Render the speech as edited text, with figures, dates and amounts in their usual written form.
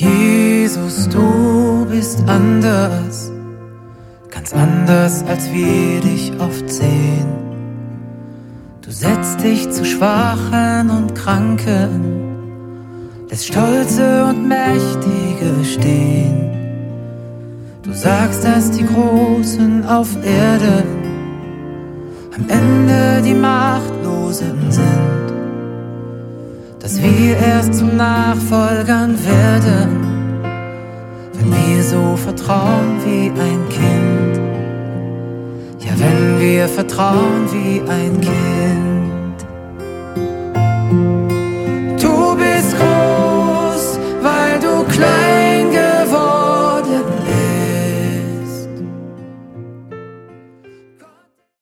Jesus, du bist anders, ganz anders, als wir dich oft sehen. Du setzt dich zu Schwachen und Kranken, lässt Stolze und Mächtige stehen. Du sagst, dass die Großen auf Erden am Ende die Machtlosen sind, dass wir erst zu Nachfolgern werden, wenn wir so vertrauen wie ein Kind. Ja, wenn wir vertrauen wie ein Kind.